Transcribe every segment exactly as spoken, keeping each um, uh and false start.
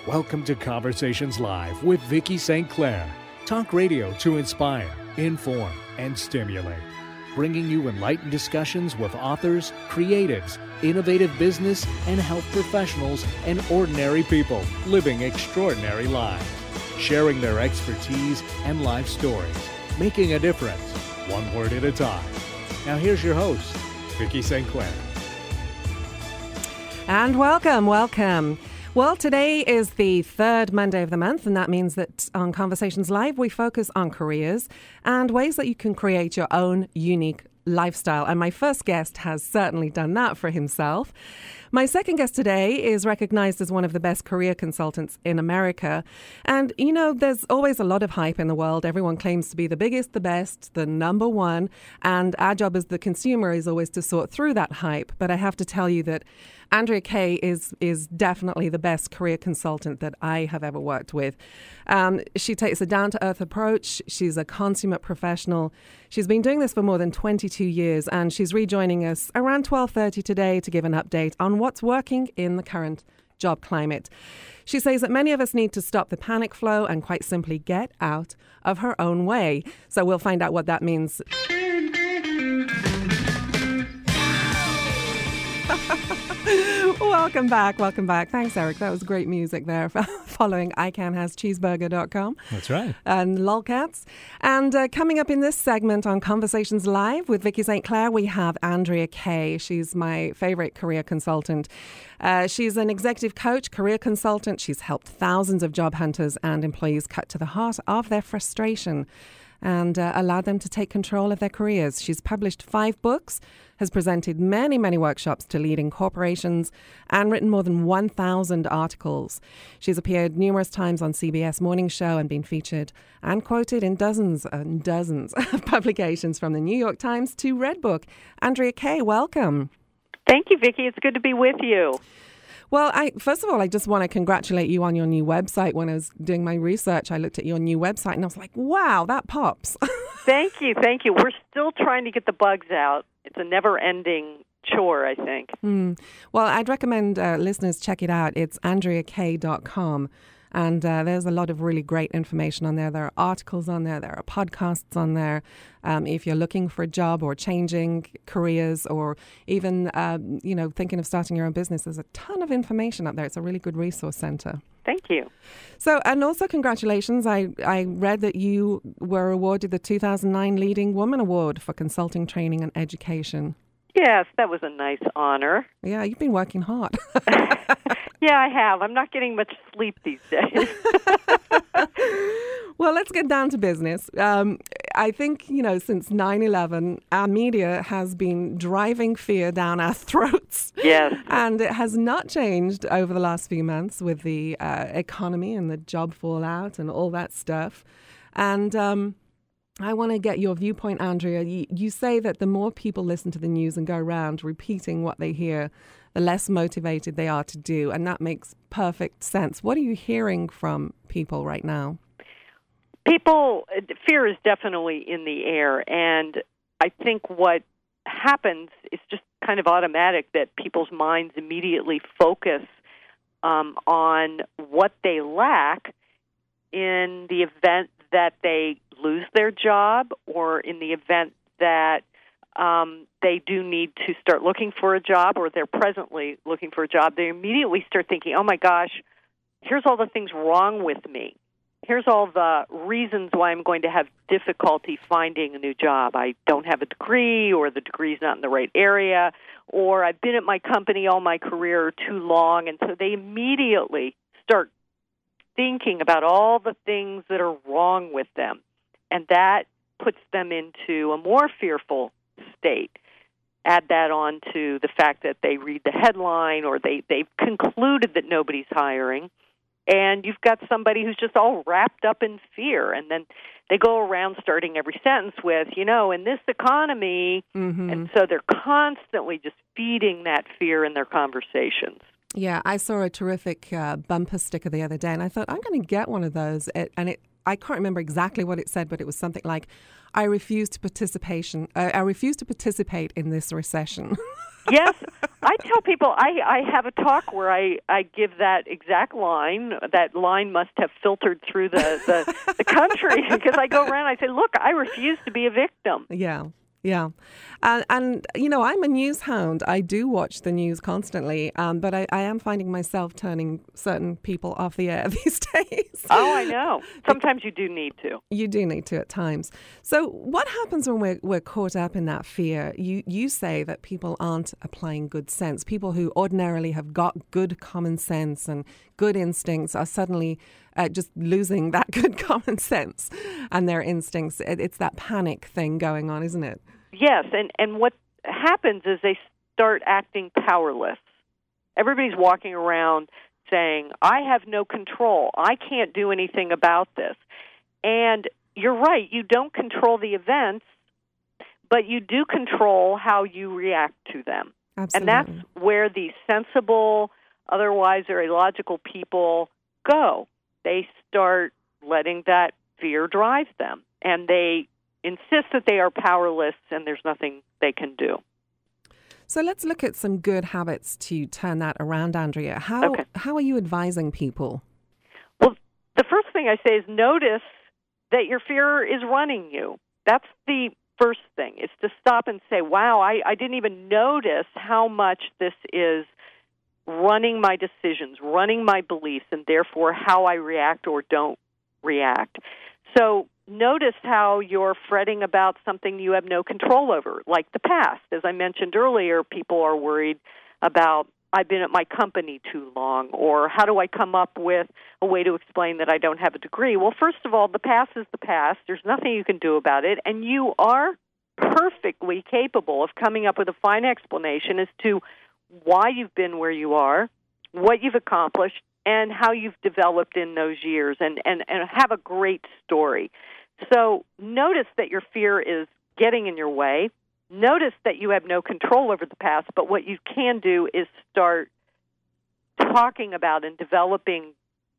Welcome to Conversations Live with Vicki Saint Clair. Talk radio to inspire, inform, and stimulate. Bringing you enlightened discussions with authors, creatives, innovative business and health professionals, and ordinary people living extraordinary lives. Sharing their expertise and life stories. Making a difference, one word at a time. Now here's your host, Vicki Saint Clair. And welcome, welcome. Well, today is the third Monday of the month, and that means that on Conversations Live, we focus on careers and ways that you can create your own unique lifestyle. And my first guest has certainly done that for himself. My second guest today is recognized as one of the best career consultants in America. And, you know, there's always a lot of hype in the world. Everyone claims to be the biggest, the best, the number one. And our job as the consumer is always to sort through that hype. But I have to tell you that Andrea Kaye is is definitely the best career consultant that I have ever worked with. Um, she takes a down-to-earth approach. She's a consummate professional. She's been doing this for more than twenty-two years, and she's rejoining us around twelve thirty today to give an update on what's working in the current job climate. She says that many of us need to stop the panic flow and quite simply get out of her own way. So we'll find out what that means. Welcome back, welcome back. Thanks, Eric. That was great music there following I Can Has Cheeseburger dot com. That's right. And Lolcats. And uh, coming up in this segment on Conversations Live with Vicki Saint Clair, we have Andrea Kaye. She's my favorite career consultant. Uh, she's an executive coach, career consultant. She's helped thousands of job hunters and employees cut to the heart of their frustration and uh, allowed them to take control of their careers. She's published five books, has presented many, many workshops to leading corporations, and written more than one thousand articles. She's appeared numerous times on C B S Morning Show and been featured and quoted in dozens and dozens of publications, from the New York Times to Redbook. Andrea Kaye, welcome. Thank you, Vicki. It's good to be with you. Well, I, first of all, I just want to congratulate you on your new website. When I was doing my research, I looked at your new website and I was like, wow, that pops. Thank you. Thank you. We're still trying to get the bugs out. It's a never-ending chore, I think. Mm. Well, I'd recommend uh, listeners check it out. It's andrea kaye dot com. And uh, there's a lot of really great information on there. There are articles on there. There are podcasts on there. Um, if you're looking for a job or changing careers, or even, uh, you know, thinking of starting your own business, there's a ton of information up there. It's a really good resource center. Thank you. So, and also congratulations. I, I read that you were awarded the two thousand nine Leading Woman Award for Consulting, Training and Education. Yes, that was a nice honor. Yeah, you've been working hard. Yeah, I have. I'm not getting much sleep these days. Well, let's get down to business. Um, I think, you know, since nine eleven, our media has been driving fear down our throats. Yes. And it has not changed over the last few months with the uh, economy and the job fallout and all that stuff. And um, I want to get your viewpoint, Andrea. You, you say that the more people listen to the news and go around repeating what they hear, the less motivated they are to do. And that makes perfect sense. What are you hearing from people right now? People, fear is definitely in the air. And I think what happens is just kind of automatic, that people's minds immediately focus um, on what they lack in the event that they lose their job, or in the event that um, they do need to start looking for a job, or they're presently looking for a job. They immediately start thinking, oh my gosh, here's all the things wrong with me. Here's all the reasons why I'm going to have difficulty finding a new job. I don't have a degree, or the degree's not in the right area, or I've been at my company all my career too long. And so they immediately start thinking about all the things that are wrong with them. And that puts them into a more fearful state. Add that on to the fact that they read the headline, or they, they've concluded that nobody's hiring, and you've got somebody who's just all wrapped up in fear. And then they go around starting every sentence with, you know, in this economy, mm-hmm. and so they're constantly just feeding that fear in their conversations. Yeah, I saw a terrific uh, bumper sticker the other day, and I thought, I'm going to get one of those. It, and it I can't remember exactly what it said, but it was something like, I refuse to participation. Uh, I refuse to participate in this recession. Yes, I tell people I, I have a talk where I, I give that exact line. That line must have filtered through the, the, the country because I go around and I say, look, I refuse to be a victim. Yeah. Yeah. And, and, you know, I'm a news hound. I do watch the news constantly, um, but I, I am finding myself turning certain people off the air these days. Oh, I know. Sometimes you do need to. You do need to at times. So what happens when we're, we're caught up in that fear? You, you say that people aren't applying good sense. People who ordinarily have got good common sense and good instincts are suddenly uh, just losing that good common sense and their instincts. It, it's that panic thing going on, isn't it? Yes, and, and what happens is they start acting powerless. Everybody's walking around saying, I have no control. I can't do anything about this. And you're right, you don't control the events, but you do control how you react to them. Absolutely. And that's where the sensible, otherwise or illogical people go. They start letting that fear drive them, and they insist that they are powerless and there's nothing they can do. So let's look at some good habits to turn that around, Andrea. How okay. how are you advising people? Well, the first thing I say is notice that your fear is running you. That's the first thing, is to stop and say, wow, I, I didn't even notice how much this is running my decisions, running my beliefs, and therefore how I react or don't react. So notice how you're fretting about something you have no control over, like the past. As I mentioned earlier, people are worried about, I've been at my company too long, or how do I come up with a way to explain that I don't have a degree? Well, first of all, the past is the past. There's nothing you can do about it, and you are perfectly capable of coming up with a fine explanation as to why you've been where you are, what you've accomplished, and how you've developed in those years, and, and, and have a great story. So notice that your fear is getting in your way. Notice that you have no control over the past, but what you can do is start talking about and developing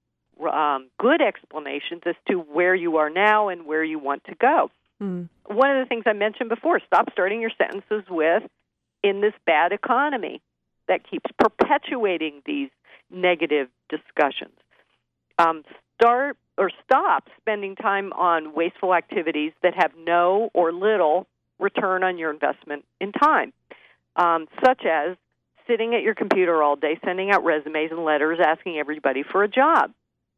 um, good explanations as to where you are now and where you want to go. Mm. One of the things I mentioned before, stop starting your sentences with, in this bad economy that keeps perpetuating these negative discussions. Um, start or stop spending time on wasteful activities that have no or little return on your investment in time, um, such as sitting at your computer all day, sending out resumes and letters, asking everybody for a job.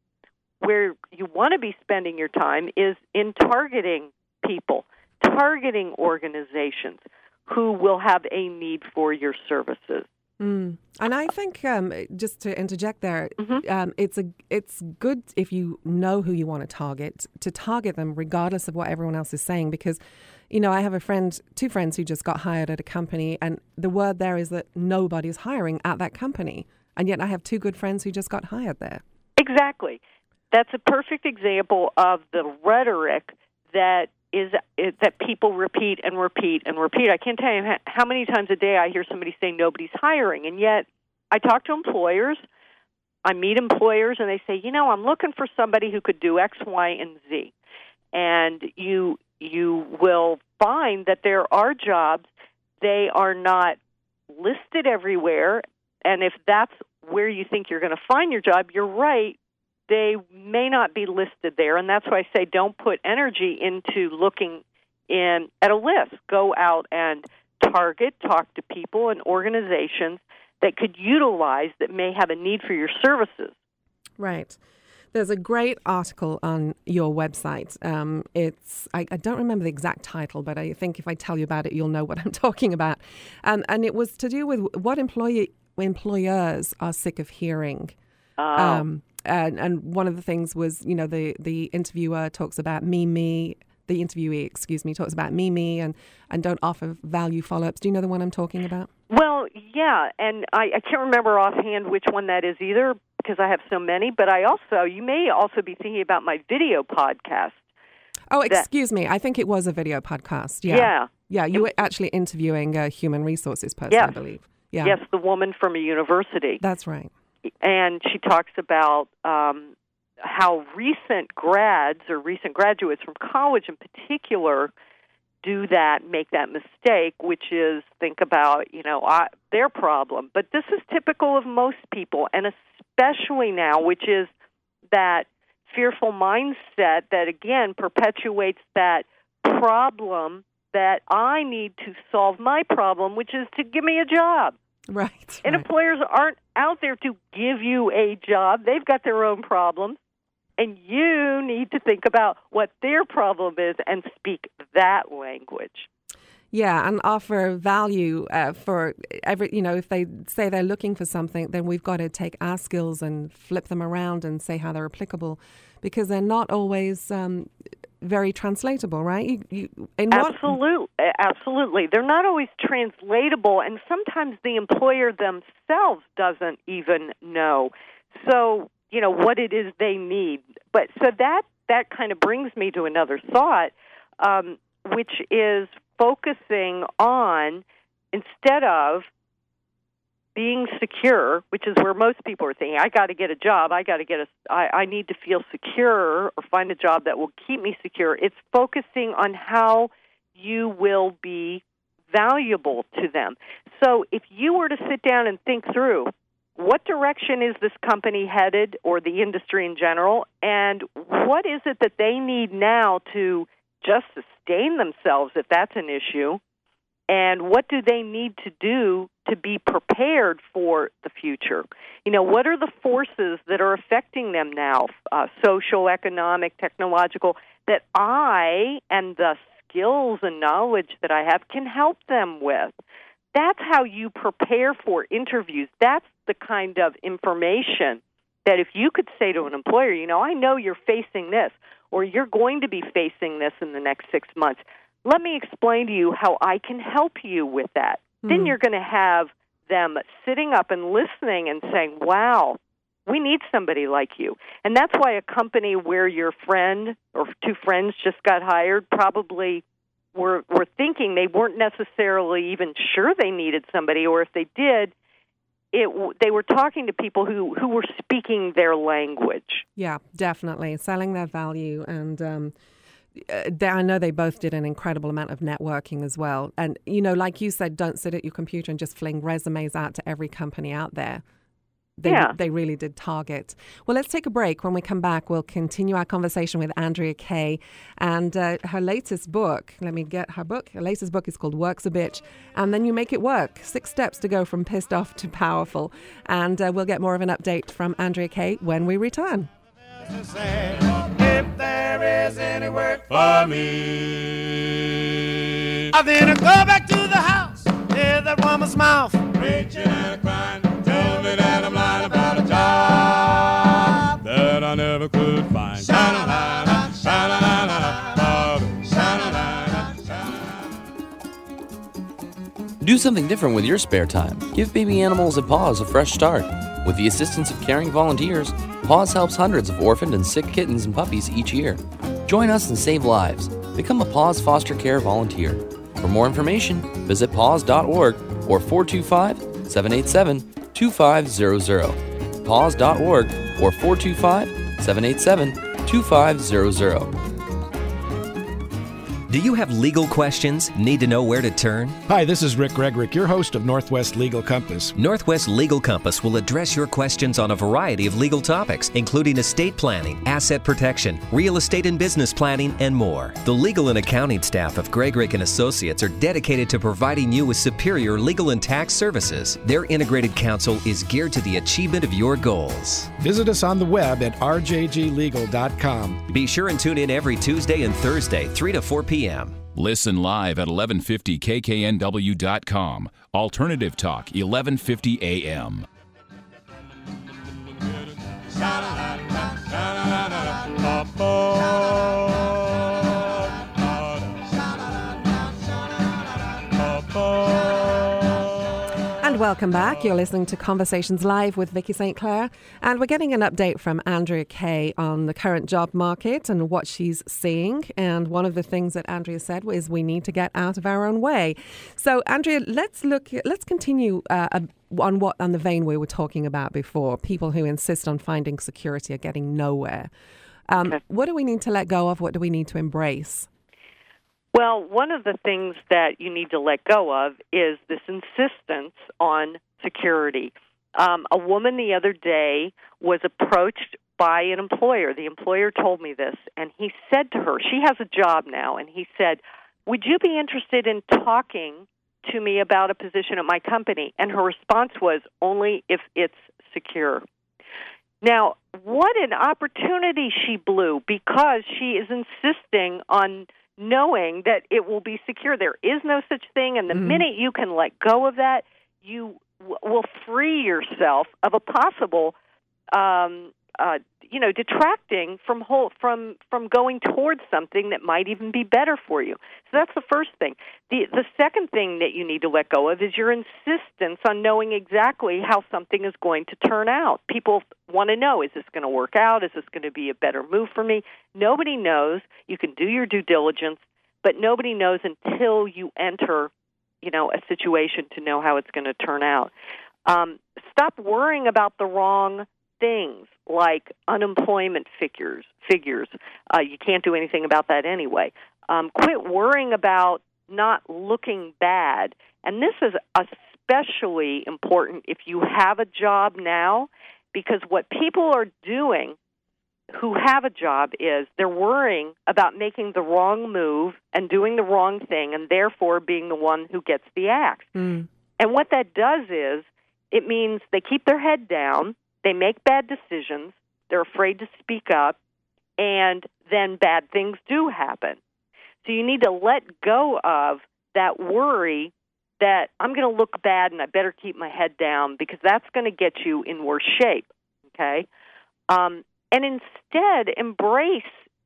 Where you want to be spending your time is in targeting people, targeting organizations who will have a need for your services. Mm. And I think, um, just to interject there, mm-hmm. um, it's a it's good if you know who you want to target, to target them regardless of what everyone else is saying. Because, you know, I have a friend, two friends who just got hired at a company, and the word there is that nobody's hiring at that company. And yet I have two good friends who just got hired there. Exactly. That's a perfect example of the rhetoric that is it, that people repeat and repeat and repeat. I can't tell you how many times a day I hear somebody say nobody's hiring, and yet I talk to employers, I meet employers, and they say, you know, I'm looking for somebody who could do X, Y, and Z. And you you will find that there are jobs, they are not listed everywhere, and if that's where you think you're going to find your job, you're right, they may not be listed there, and that's why I say don't put energy into looking in at a list. Go out and target, talk to people and organizations that could utilize, that may have a need for your services. Right. There's a great article on your website. Um, it's I, I don't remember the exact title, but I think if I tell you about it, you'll know what I'm talking about. Um, and it was to do with what employee, employers are sick of hearing. Oh. Um, and, and one of the things was, you know, the, the interviewer talks about me, me, the interviewee, excuse me, talks about me, me, and, and don't offer value follow-ups. Do you know the one I'm talking about? Well, yeah, and I, I can't remember offhand which one that is either, because I have so many, but I also, you may also be thinking about my video podcast. Oh, excuse that, me. I think it was a video podcast. Yeah. Yeah. Yeah, you were actually interviewing a human resources person, yes. I believe. Yeah. Yes, the woman from a university. That's right. And she talks about um, how recent grads or recent graduates from college in particular do that, make that mistake, which is think about, you know, I, their problem. But this is typical of most people, and especially now, which is that fearful mindset that, again, perpetuates that problem that I need to solve my problem, which is to give me a job. Right. And right. employers aren't out there to give you a job. They've got their own problems. And you need to think about what their problem is and speak that language. Yeah, and offer value uh, for every, you know, if they say they're looking for something, then we've got to take our skills and flip them around and say how they're applicable, because they're not always um, very translatable, right? You, you, in Absolutely. What... Absolutely. They're not always translatable, and sometimes the employer themselves doesn't even know. So, you know, what it is they need. But so that, that kind of brings me to another thought, um, which is focusing on, instead of being secure, which is where most people are thinking, I got to get a job, I got to get a, I, I need to feel secure or find a job that will keep me secure. It's focusing on how you will be valuable to them. So if you were to sit down and think through, what direction is this company headed, or the industry in general, and what is it that they need now to just sustain themselves, if that's an issue, and what do they need to do to be prepared for the future? You know, what are the forces that are affecting them now, uh, social, economic, technological, that I and the skills and knowledge that I have can help them with? That's how you prepare for interviews. That's the kind of information that if you could say to an employer, you know, I know you're facing this, or you're going to be facing this in the next six months. Let me explain to you how I can help you with that. Mm-hmm. Then you're going to have them sitting up and listening and saying, wow, we need somebody like you. And that's why a company where your friend or two friends just got hired probably were, were thinking they weren't necessarily even sure they needed somebody, or if they did, It, they were talking to people who, who were speaking their language. Yeah, definitely. Selling their value. And um, they, I know they both did an incredible amount of networking as well. And, you know, like you said, don't sit at your computer and just fling resumes out to every company out there. They, yeah. they really did target. Well, let's take a break. When we come back, we'll continue our conversation with Andrea Kaye and uh, her latest book. Let me get her book. Her latest book is called Work's a Bitch, and Then You Make It Work. Six steps to go from pissed off to powerful. And uh, we'll get more of an update from Andrea Kaye when we return. If there is any work for me, I then I go back to the house, hear that woman's mouth, preaching and crying. Tell me that I'm lying about a job that I never could find. Sha-la-la-la, sha-la-la-la, sha-la-la-la, sha-la-la-la. Do something different with your spare time. Give baby animals at Paws a fresh start. With the assistance of caring volunteers, Paws helps hundreds of orphaned and sick kittens and puppies each year. Join us and save lives. Become a Paws foster care volunteer. For more information, visit paws dot org or four two five, seven eight seven, two five zero zero. paws dot org or four two five, seven eight seven, two five zero zero. Do you have legal questions? Need to know where to turn? Hi, this is Rick Gregrick, your host of Northwest Legal Compass. Northwest Legal Compass will address your questions on a variety of legal topics, including estate planning, asset protection, real estate and business planning, and more. The legal and accounting staff of Gregrick and Associates are dedicated to providing you with superior legal and tax services. Their integrated counsel is geared to the achievement of your goals. Visit us on the web at r j g legal dot com. Be sure and tune in every Tuesday and Thursday, three to four p.m. Listen live at eleven fifty k k n w dot com. Alternative Talk, eleven fifty a m. And welcome back. You're listening to Conversations Live with Vicky Saint Clair, and we're getting an update from Andrea Kaye on the current job market and what she's seeing. And one of the things that Andrea said was we need to get out of our own way. So, Andrea, let's look. Let's continue uh, on what on the vein we were talking about before, people who insist on finding security are getting nowhere. Um, Okay. What do we need to let go of? What do we need to embrace? Well, one of the things that you need to let go of is this insistence on security. Um, a woman the other day was approached by an employer. The employer told me this, and he said to her, she has a job now, and he said, would you be interested in talking to me about a position at my company? And her response was, only if it's secure. Now, what an opportunity she blew, because she is insisting on knowing that it will be secure. There is no such thing, and the Mm. minute you can let go of that, you w- will free yourself of a possible, um, uh, you know, detracting from whole, from from going towards something that might even be better for you. So that's the first thing. The the second thing that you need to let go of is your insistence on knowing exactly how something is going to turn out. People want to know, is this going to work out? Is this going to be a better move for me? Nobody knows. You can do your due diligence, but nobody knows until you enter, you know, a situation to know how it's going to turn out. Um, stop worrying about the wrong things like unemployment figures. Figures. Uh, you can't do anything about that anyway. Um, quit worrying about not looking bad. And this is especially important if you have a job now, because what people are doing who have a job is they're worrying about making the wrong move and doing the wrong thing, and therefore being the one who gets the axe. Mm. And what that does is it means they keep their head down, they make bad decisions, they're afraid to speak up, and then bad things do happen. So you need to let go of that worry that I'm going to look bad and I better keep my head down, because that's going to get you in worse shape, okay? Um, and instead embrace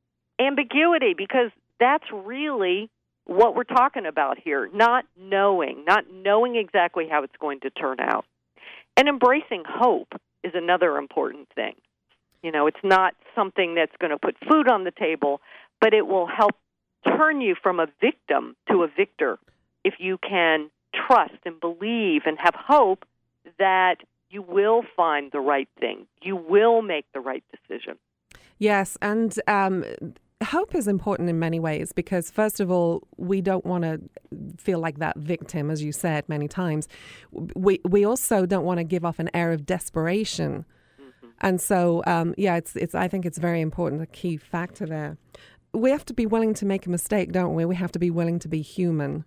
ambiguity, because that's really what we're talking about here, not knowing, not knowing exactly how it's going to turn out. And embracing hope is another important thing. You know, it's not something that's going to put food on the table, but it will help turn you from a victim to a victor if you can trust and believe and have hope that you will find the right thing. You will make the right decision. Yes, and um, hope is important in many ways, because, first of all, we don't want to feel like that victim, as you said many times. We we also don't want to give off an air of desperation. Mm-hmm. And so, um, yeah, it's it's. I think it's very important, a key factor there. We have to be willing to make a mistake, don't we? We have to be willing to be human.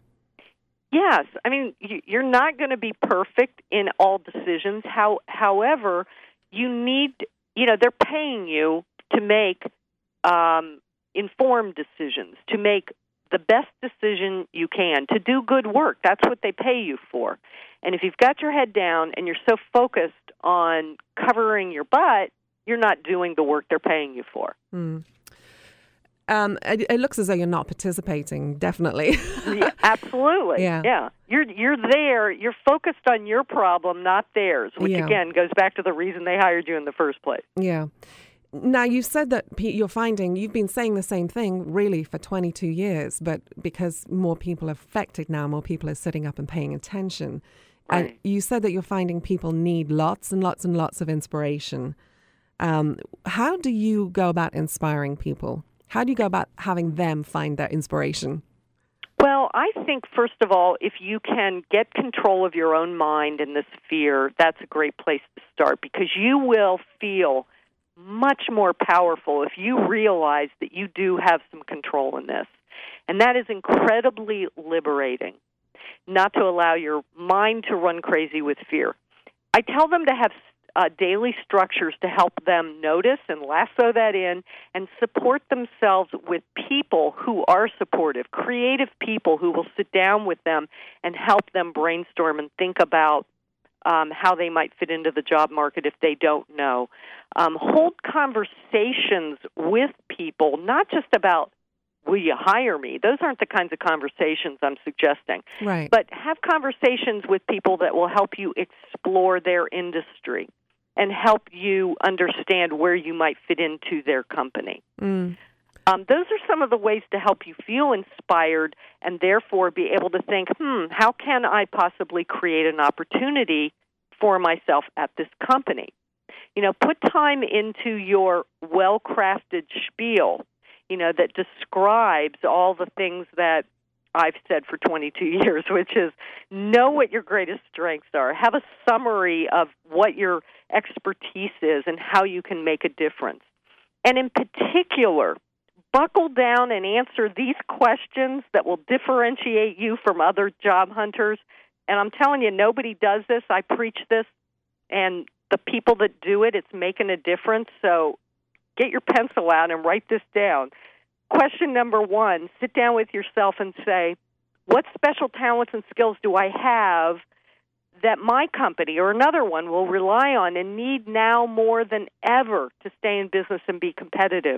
Yes. I mean, you're not going to be perfect in all decisions. How, however, you need, you know, they're paying you to make um, informed decisions, to make the best decision you can, to do good work. That's what they pay you for. And if you've got your head down and you're so focused on covering your butt, you're not doing the work they're paying you for. Mm. Um, it, it looks as though you're not participating, definitely. Yeah, absolutely. Yeah. yeah. You're you're there. You're focused on your problem, not theirs, which, Yeah. again, goes back to the reason they hired you in the first place. Yeah. Now, you said that pe- you're finding, you've been saying the same thing really for twenty-two years, but because more people are affected now, more people are sitting up and paying attention. Right. And you said that you're finding people need lots and lots and lots of inspiration. Um, how do you go about inspiring people? How do you go about having them find their inspiration? Well, I think, first of all, if you can get control of your own mind in this fear, that's a great place to start, because you will feel much more powerful if you realize that you do have some control in this. And that is incredibly liberating, not to allow your mind to run crazy with fear. I tell them to have uh, daily structures to help them notice and lasso that in and support themselves with people who are supportive, creative people who will sit down with them and help them brainstorm and think about um, how they might fit into the job market if they don't know. Um, hold conversations with people, not just about, will you hire me? Those aren't the kinds of conversations I'm suggesting. Right. But have conversations with people that will help you explore their industry and help you understand where you might fit into their company. Mm. Um, those are some of the ways to help you feel inspired and therefore be able to think, hmm, how can I possibly create an opportunity for myself at this company. You know, put time into your well-crafted spiel, you know, that describes all the things that I've said for twenty-two years, which is know what your greatest strengths are. Have a summary of what your expertise is and how you can make a difference. And in particular, buckle down and answer these questions that will differentiate you from other job hunters. And I'm telling you, nobody does this. I preach this, and the people that do it, it's making a difference. So get your pencil out and write this down. Question number one, sit down with yourself and say, what special talents and skills do I have that my company or another one will rely on and need now more than ever to stay in business and be competitive?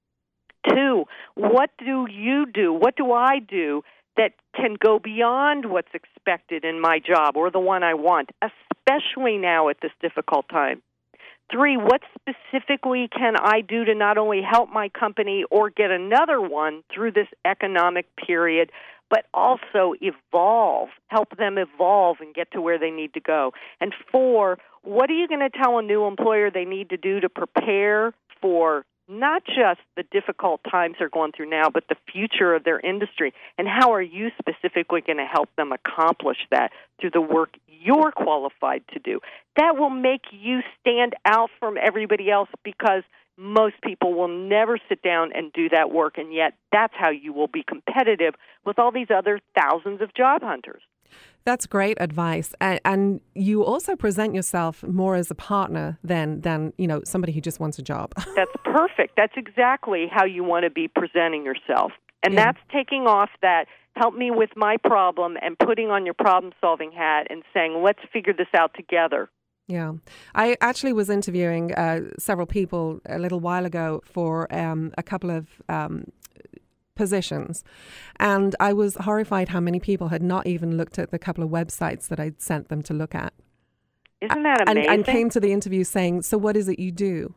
Two, what do you do? What do I do that can go beyond what's expected in my job or the one I want, especially now at this difficult time? Three, what specifically can I do to not only help my company or get another one through this economic period, but also evolve, help them evolve and get to where they need to go? And four, what are you going to tell a new employer they need to do to prepare for not just the difficult times they're going through now, but the future of their industry? And how are you specifically going to help them accomplish that through the work you're qualified to do? That will make you stand out from everybody else, because most people will never sit down and do that work, and yet that's how you will be competitive with all these other thousands of job hunters. That's great advice. And, and you also present yourself more as a partner than, than, you know, somebody who just wants a job. That's perfect. That's exactly how you want to be presenting yourself. And yeah. That's taking off that help me with my problem and putting on your problem-solving hat and saying, let's figure this out together. Yeah. I actually was interviewing uh, several people a little while ago for um, a couple of um positions, and I was horrified how many people had not even looked at the couple of websites that I'd sent them to look at. Isn't that amazing? And, and came to the interview saying, so what is it you do?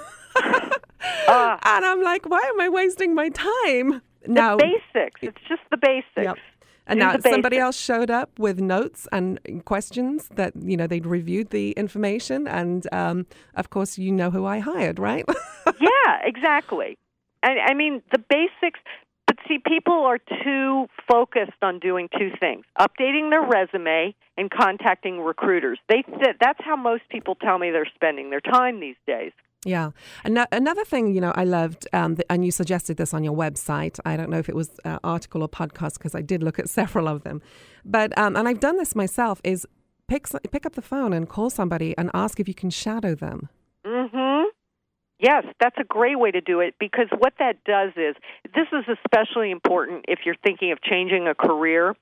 uh, and I'm like, why am I wasting my time? The now, basics. It's just the basics. Yep. And do now somebody basics. else showed up with notes and questions that, you know, they'd reviewed the information. And, um, of course, you know who I hired, right? Yeah, exactly. I, I mean, the basics. But see, people are too focused on doing two things: updating their resume and contacting recruiters. They th- that's how most people tell me they're spending their time these days. Yeah. An- another thing, you know, I loved, um, the, and you suggested this on your website. I don't know if it was an article or podcast, because I did look at several of them. But, um, and I've done this myself, is pick, pick up the phone and call somebody and ask if you can shadow them. Mm-hmm. Yes, that's a great way to do it, because what that does is, this is especially important if you're thinking of changing a career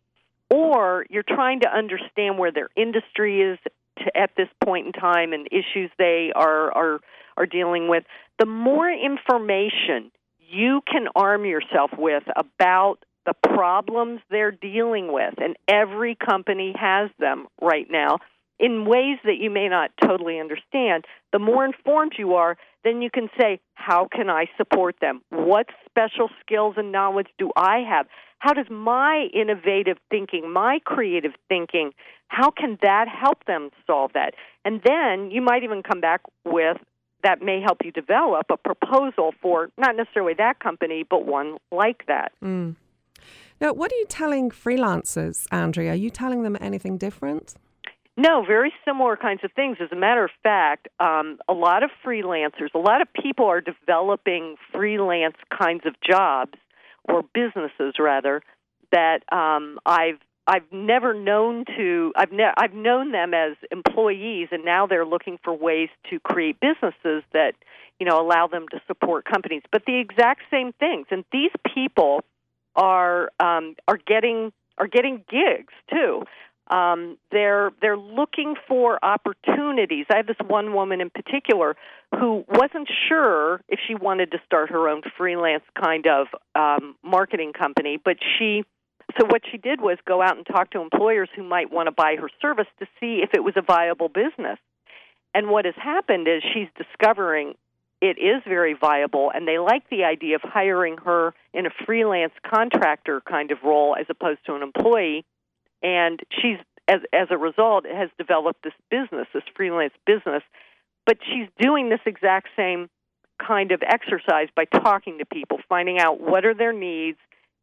or you're trying to understand where their industry is to, at this point in time, and issues they are, are, are dealing with. The more information you can arm yourself with about the problems they're dealing with, and every company has them right now, in ways that you may not totally understand, the more informed you are, then you can say, how can I support them? What special skills and knowledge do I have? How does my innovative thinking, my creative thinking, how can that help them solve that? And then you might even come back with, that may help you develop a proposal for not necessarily that company, but one like that. Mm. Now, what are you telling freelancers, Andrea? Are you telling them anything different? No, very similar kinds of things. As a matter of fact, um, a lot of freelancers, a lot of people are developing freelance kinds of jobs, or businesses rather, that um, I've I've never known to. I've ne- I've known them as employees, and now they're looking for ways to create businesses that, you know, allow them to support companies. But the exact same things, and these people are um, are getting are getting gigs too. Um, they're they're looking for opportunities. I have this one woman in particular who wasn't sure if she wanted to start her own freelance kind of um, marketing company, but she so what she did was go out and talk to employers who might want to buy her service to see if it was a viable business. And what has happened is she's discovering it is very viable, and they like the idea of hiring her in a freelance contractor kind of role as opposed to an employee. And she's as as a result, has developed this business, this freelance business. But she's doing this exact same kind of exercise by talking to people, finding out what are their needs.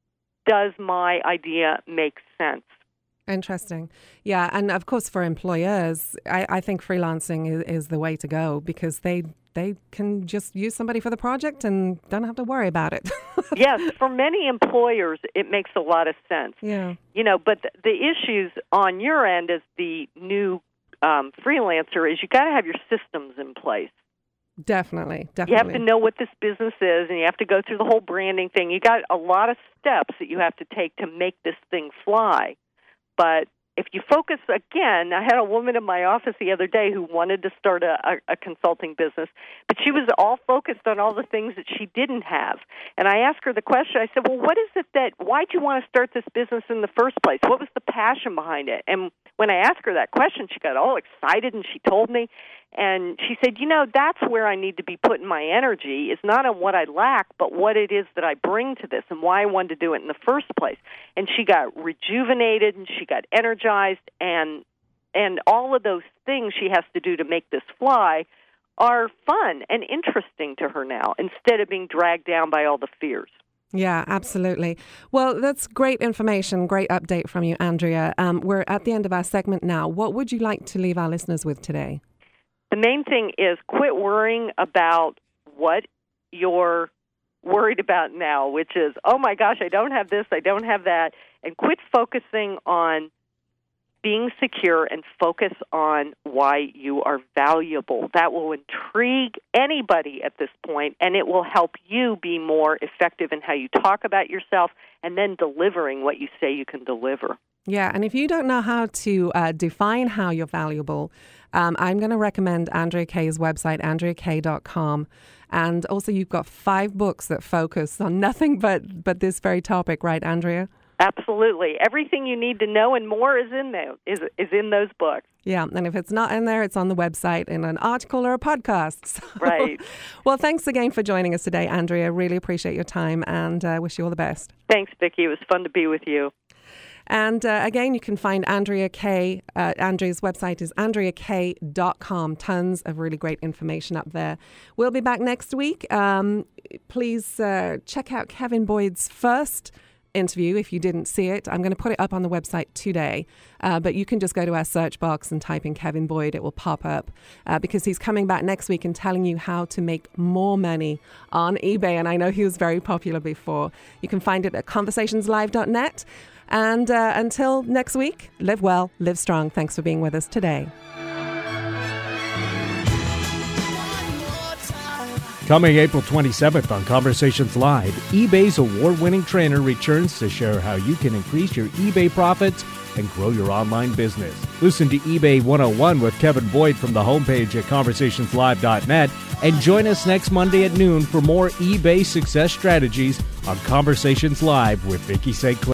Does my idea make sense? Interesting. Yeah. And of course, for employers, I, I think freelancing is, is the way to go because they they can just use somebody for the project and don't have to worry about it. Yes. For many employers, it makes a lot of sense. Yeah. You know, but the, the issues on your end as the new um, freelancer is you got to have your systems in place. Definitely, definitely. You have to know what this business is, and you have to go through the whole branding thing. You got a lot of steps that you have to take to make this thing fly. But if you focus, again, I had a woman in my office the other day who wanted to start a, a, a consulting business, but she was all focused on all the things that she didn't have. And I asked her the question, I said, well, what is it that, why did you want to start this business in the first place? What was the passion behind it? And when I asked her that question, she got all excited and she told me. And she said, you know, that's where I need to be putting my energy. It's not on what I lack, but what it is that I bring to this and why I wanted to do it in the first place. And she got rejuvenated and she got energized, and and all of those things she has to do to make this fly are fun and interesting to her now instead of being dragged down by all the fears. Yeah, absolutely. Well, that's great information, great update from you, Andrea. Um, we're at the end of our segment now. What would you like to leave our listeners with today? The main thing is quit worrying about what you're worried about now, which is, oh, my gosh, I don't have this, I don't have that, and quit focusing on being secure and focus on why you are valuable. That will intrigue anybody at this point, and it will help you be more effective in how you talk about yourself and then delivering what you say you can deliver. Yeah, and if you don't know how to uh, define how you're valuable, um, I'm going to recommend Andrea Kaye's website, andrea kaye dot com. And also you've got five books that focus on nothing but, but this very topic, right, Andrea? Absolutely. Everything you need to know and more is in there, is is in those books. Yeah, and if it's not in there, it's on the website in an article or a podcast. So, right. Well, thanks again for joining us today, Andrea. Really appreciate your time and uh, wish you all the best. Thanks, Vicki. It was fun to be with you. And uh, again, you can find Andrea Kaye. Uh, Andrea's website is andrea kaye dot com. Tons of really great information up there. We'll be back next week. Um, please uh, check out Kevin Boyd's first interview if you didn't see it. I'm going to put it up on the website today, uh, but you can just go to our search box and type in Kevin Boyd. It will pop up uh, because he's coming back next week and telling you how to make more money on eBay. And I know he was very popular before. You can find it at conversations live dot net. And uh, until next week, live well, live strong. Thanks for being with us today. Coming April twenty-seventh on Conversations Live, eBay's award-winning trainer returns to share how you can increase your eBay profits and grow your online business. Listen to eBay one oh one with Kevin Boyd from the homepage at conversations live dot net and join us next Monday at noon for more eBay success strategies on Conversations Live with Vicki Saint Clair.